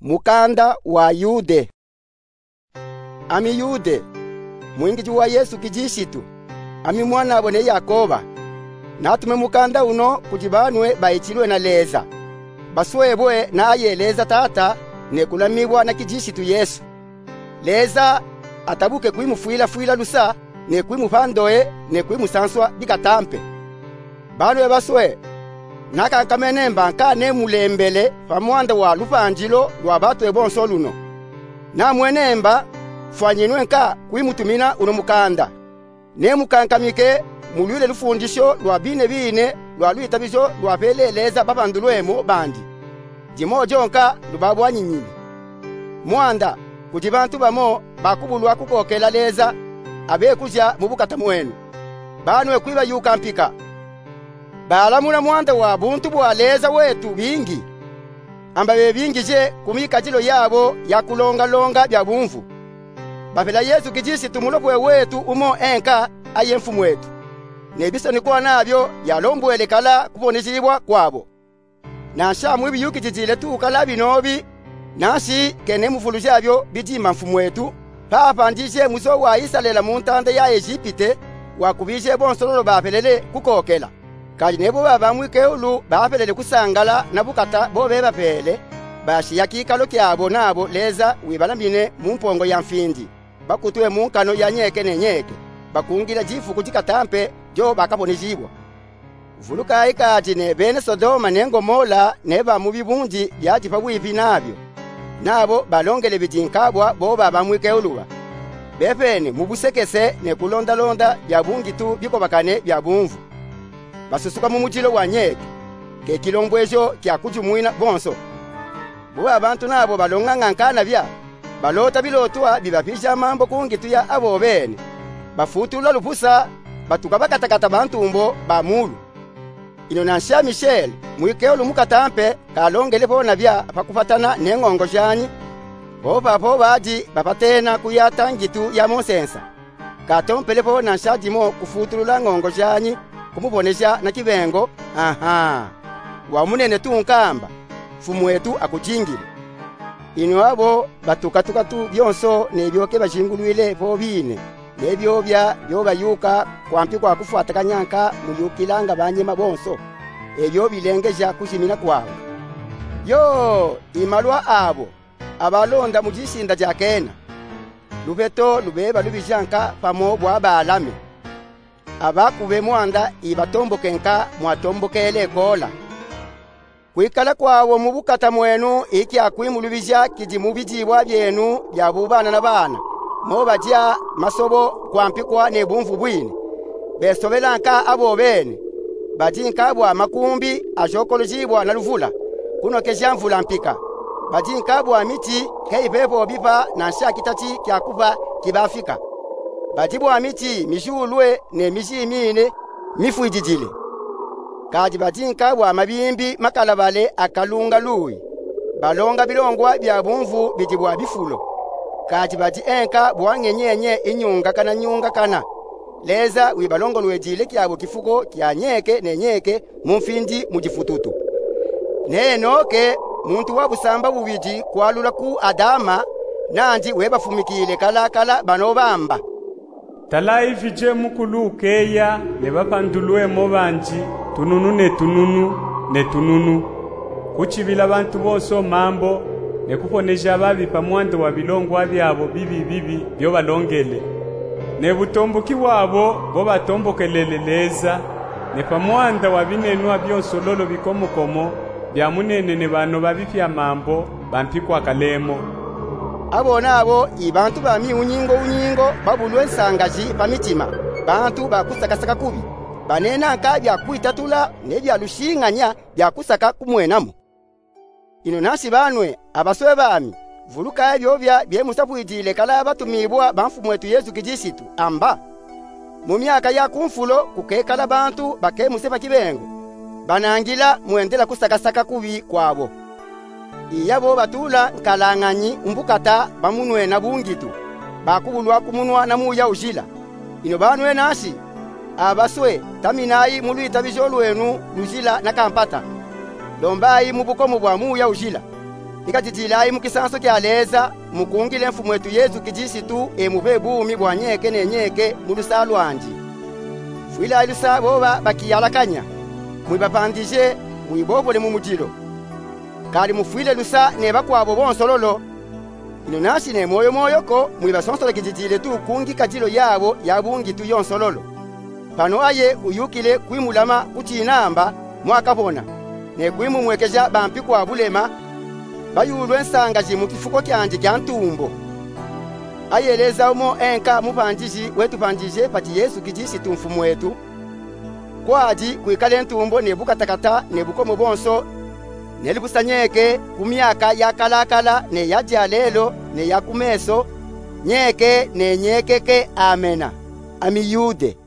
Mukanda wa Yude. Ami Yude, mwingiji wa Yesu kijishitu, ami mwana abone Yakoba. Natume mukanda uno kujibanwe baichilwe na leza. Baswebwe na ayeleza tata ne kulamibwa na kijishitu Yesu. Leza atabuke kuimufuila lusa ne kuimupandoe ne kuimusanswa bikatampe. Banwe baswe nakakamenemba nkane mulembele pamwanda wa lupanjilo lwa batu ebonso luno. Na mwenemba fanyinwe nka kuimutumina uno mukanda. Ne mukankamike mulwile lufundisho lwa bine lwa luitabizo lwa peleleza babandulwemo bandi. Jimojo nka lubabwa nyinyini. Mwanda kujibantu bamo bakubulwa kukokela leza abe kuzya mubukata mwenu. Banwe kwiba yuka mpika. Balamuna mwanda wa buntu bwa leza wetu bingi. Amba bebingije kumikajilo yabo ya kulonga bya bumvu. Bafela Yesu kijisi tumulopwe wetu umo enka ayemfu mwetu. Nebisa nikuwa nabyo yalombwelekala kuboneshibwa kwabo. Nasha mwibi yuki jijile tu kala binobi nasi kene mufulujabyo bijima mfumwetu. Papa ndije muzo wa Isalela muntande ya Egypte wakubije bonsololo bapelele kukokela. Kaji nebo babamwike ulu bapelele kusangala na bukata bobe bapele bashi yakikalo kyabo nabo leza wibalambine mumpongo ya mfindi bakutwe munkano ya nyeke nenyeke bakungira jifu kujikatampe jo bakabonijibwa. Vuluka ikaji ne bene Sodoma ne Gomora ne bamubibundi yaji pabwipi nabyo nabo balongele bijinkabwa bo babamwike uluwa bepene mubusekese ne kulonda ya bungi tu biko bakane bya bumvu. Basusuka mu mujilo wa nyeke ke kilombwejo kya kujumuina bonso. Bo abantu nabo balonganga nkana bya balota bilotwa bibapisha mambo kungitu ya abo bene bafutula lupusa batuka bakatakata bantumbo bamulu. Ino nansha Michel mwikelo mukatampe kalongele bona bya pakufatana nengongo jani bo papo baji bapatena kuyatangitu ya monsensa katompele bona nansha dimo kufutulula ngongo jani kumubonesha na kibengo. Wa munene tunkamba fumwetu akujingire. Ino abo batukatuka tu byonso nebyoke bashingulwile po bine nebyo byo bayuka kwampi kwa kufuata kanyanka muyukilanga banyema bonso ebyo bilengeja kushimina kwawe. Yo imalwa abo abalonda mujishinda jakena lubeto lubeba lubijanka pamo bwa balame abakube mwanda ibatomboke nka mwatombokele kola. Kwikala kwawo mubukata mwenu iki akwimulubija kijimubijibwa byenu bya bubana na bana mobajya masobo kwampikwa ne bumvu bwini besobela nka abo bene bajinka bwa makumbi ajokolojibwa na luvula kuno kejamvula mpika bajinka bwa miti keipepo bipa na shakitati kya kuva kibafika bajibwa miti mishulwe ne mishimine mifuijijile kaji bajinka bwa mabimbi makalabale akalunga lui balonga bilongwa bya bumvu bijibwa bifulo kaji baji enka bwangenyenye inyunga kana leza wibalongo lwejile kyabo kifuko kya nyeke nenyeke mumfindi mujifututu nenoke muntu wabusamba bubiji kwalula ku Adama nanji webafumikile kala banobamba talaivije mukulukeya nebapandulwemo banji tununu kuchibila bantu boso mambo nekuponesha babi pamwanda wa bilongwa byabo bibi byo balongele ne butomboki wabo bo batombokelele leza ne pamwanda wa binenwa byonso lolo bikomokomo bya munene ne bano babifya mambo bampikwa kalemo. Abo nabo ibantu bami unyingo babulwe sangaji pamitima bantu bakusakasaka kubi banena nkabya kuitatula ne bya lushinganya bya kusaka kumwenamo. Ino nasi banwe abaswe bami vuluka ebyo bye musapuijile kala batumibwa banfu mwetu Yesu kijisitu amba mu myaka ya kumfulo kukekala bantu bakemuse kibengo banangila muendela kusakasaka kubi kwabo. Iyabo batula nkalanganyi umbukata bamunwe na bungitu bakubulwa kumunwa na muya ujila. Ino banwe nasi abaswe taminayi mulwita bijolwenu lujila na kampata lombayi mubukomo bwa muya ujila ikajijilai mukisanso kya leza mukungile mfumu wetu Yesu kijisitu emube bumi bwa nyeke ne nyeke mulusa lwanji. Fuila ilusa boba bakiyalakanya mwibapandije mwibobole mu mujilo kali mufuile lusa ne bakwabo bonsololo ino nasi ne moyo ko mwibasonsolo kijijile tu kungi kajilo yabo yabungi tu yonsololo pano aye uyukile kwimulama kuchinamba mwakabona ne kwimu mwekeja bampi kwa bulema bayulwe nsanga jimu kifuko kyanje kya ntumbo ayeleza umo enka mupanjiji wetu panjije pati Yesu kijisi tumfumu wetu kwaji kuikale ntumbo nebukatakata nebukomo bonso nelibusanyeke kumyaka ya kalakala ne yaja lelo ne yakumeso nyeke ne nyekeke amena amiyude.